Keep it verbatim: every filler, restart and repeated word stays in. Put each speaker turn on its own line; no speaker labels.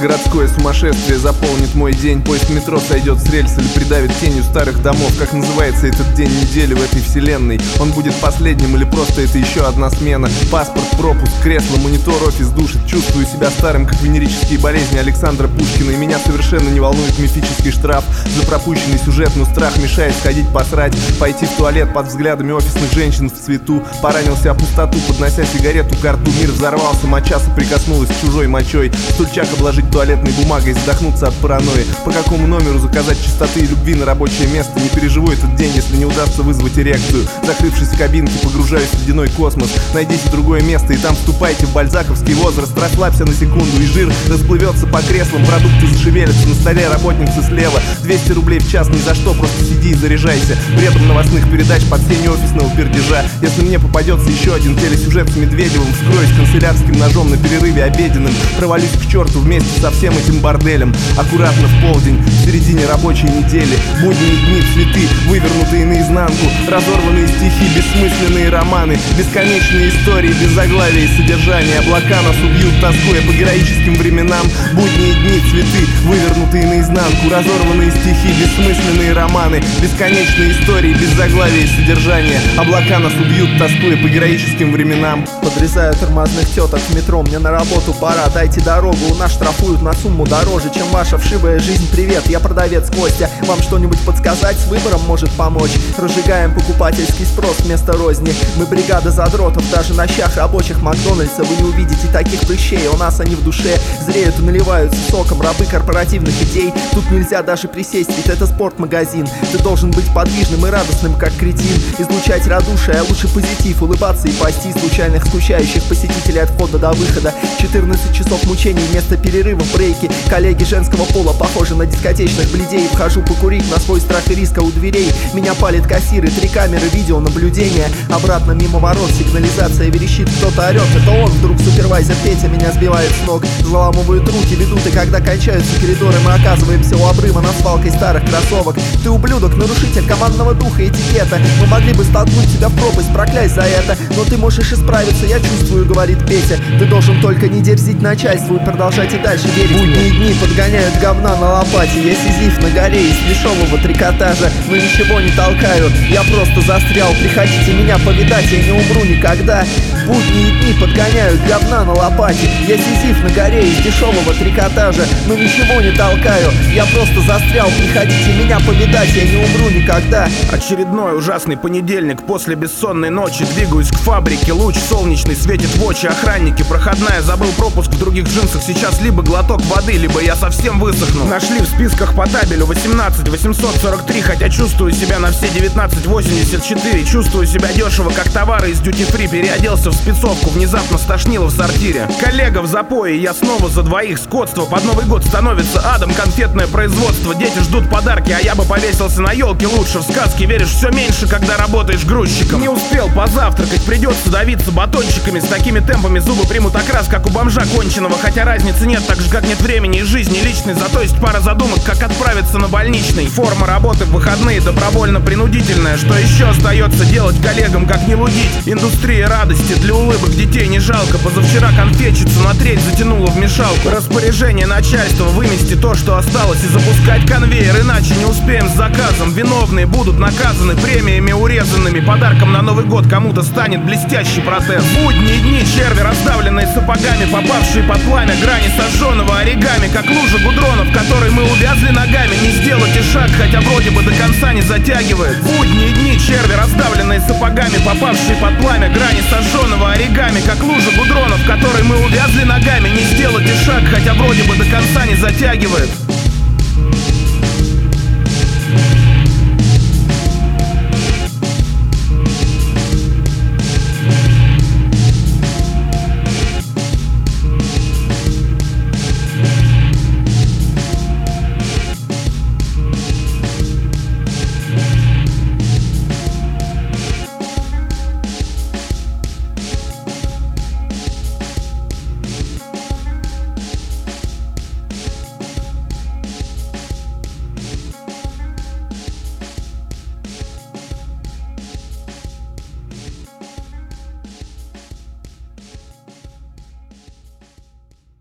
Городское сумасшествие заполнит мой день. Поезд метро сойдет с рельс или придавит тенью старых домов. Как называется этот день недели в этой вселенной? Он будет последним или просто это еще одна смена? Паспорт, пропуск, кресло, монитор, офис душит. Чувствую себя старым, как венерические болезни Александра Пушкина. И меня совершенно не волнует мифический штраф за пропущенный сюжет, но страх мешает сходить посрать, пойти в туалет под взглядами офисных женщин в цвету. Поранился о пустоту, поднося сигарету к рту. Мир взорвался, моча соприкоснулась с чужой мочой. Стульчак обложить туалетной бумагой, задохнуться от паранойи. По какому номеру заказать чистоты и любви на рабочее место? Не переживу этот день, если не удастся вызвать эрекцию. Закрывшись в кабинке, погружаюсь в ледяной космос. Найдите другое место и там вступайте в бальзаковский возраст. Расслабься на секунду, и жир расплывется по креслам. Продукты зашевелятся, на столе работницы слева. Двести рублей в час ни за что, просто сиди и заряжайся бредом новостных передач под сенью офисного пердежа. Если мне попадется еще один телесюжет с Медведевым, вскроюсь канцелярским ножом на перерыве обеденным. Провалюсь к черту вместе со всем этим борделем. Аккуратно в полдень, в середине рабочей недели. Будние дни, цветы, вывернутые наизнанку. Разорванные стихи, бессмысленные романы. Бесконечные истории, без заглавия и содержания. Облака нас убьют, тоскуя по героическим временам. Будние дни, цветы, вывернутые наизнанку. Разорванные стихи, бессмысленные романы. Бесконечные истории, без заглавия и содержания. Облака нас убьют, тоскуя по героическим временам.
Подрезаю тормозных теток в метро, мне на работу пора, дайте дорогу. У нас штрафуют на сумму дороже, чем ваша вшивая жизнь. Привет, я продавец Костя, вам что-нибудь подсказать? С выбором может помочь. Разжигаем покупательский спрос вместо розни. Мы бригада задротов, даже на щах рабочих Макдональдса вы не увидите таких прыщей. У нас они в душе зреют и наливаются соком. Рабы корпоративных идей, тут нельзя даже присесть, ведь это спортмагазин. Ты должен быть подвижным и радостным, как кретин. Излучать радушие, а лучше позитив. Улыбаться и пасти случайных скучающих посетителей от входа до выхода. четырнадцать часов мучений вместо перерыва в брейке. Коллеги женского пола похожи на дискотечных бледей. Вхожу покурить на свой страх и риска у дверей. Меня палит кассиры, три камеры видеонаблюдения. Обратно мимо ворот сигнализация верещит, кто-то орет. Это он вдруг, супервайзер Петя, меня сбивает с ног. Заламывают руки, ведут, и когда кончаются коридоры, мы оказываемся у обрыва над свалкой старых кроссовок. Ты ублюдок, нарушитель командного духа и этикета. Мы могли бы столкнуть тебя в пропасть, проклясть за это. Но ты можешь исправиться, я чувствую, говорит Петя. Ты должен только не дерзить начальству и продолжать и дальше верить. Будние дни подгоняют говна на лопате. Я сизиф на горе из дешевого трикотажа. Но ничего не толкаю, я просто застрял. Приходите меня повидать, я не умру никогда. Будние дни подгоняют говна на лопате. Я сизиф на горе из дешевого трикотажа. Но ничего не толкаю, я просто застрял. Приходите меня повидать, я не умру никогда.
Очередной ужасный понедельник после бессонной ночи. Двигаюсь к фабрике, луч солнечный светит в очи. Охранники, проходная, забыл пропуск в других джинсах. Сейчас либо глоток воды, либо я совсем высохну. Нашли в списках по табелю восемнадцать восемьсот сорок три. Хотя чувствую себя на все девятнадцать восемьдесят четыре. Чувствую себя дешево, как товары из дьюти-фри. Переоделся в спецовку, внезапно стошнило в сортире. Коллега в запое, я снова за двоих. Скотство под Новый год становится адом. Конфетное производство, дети ждут подарки, а я бы повесился на елке лучше. В сказки веришь все меньше, когда работаешь грузчиком. Не успел позавтракать, придется давиться батончиками. С такими темпами зубы примут окрас, как у бомжа конченого. Хотя разницы нет, так же как нет времени и жизни личной. Зато есть пара задумок, как отправиться на больничный. Форма работы в выходные добровольно-принудительная. Что еще остается делать коллегам, как не лудить? Индустрия радости, для улыбок детей не жалко. Позавчера конфетчица на треть затянула в мешалку. Распоряжение начальства вымести то, что осталось, и запускать конвейер, иначе не успеем с заказом. Виновные будут наказаны премиями урезанными. Подарком на Новый год кому-то станет блестящий протез. Будние дни, черви, раздавленные сапогами, попавшие под пламя грани сожженного оригами, как лужа гудронов, в которой мы увязли ногами. Не сделать и шаг, хотя вроде бы до конца не затягивает. Будние дни, черви, раздавленные сапогами, попавшие под пламя грани сожженного оригами, как лужа гудронов, в которой мы увязли ногами. Не сделать и шаг, хотя вроде бы до конца не затягивает.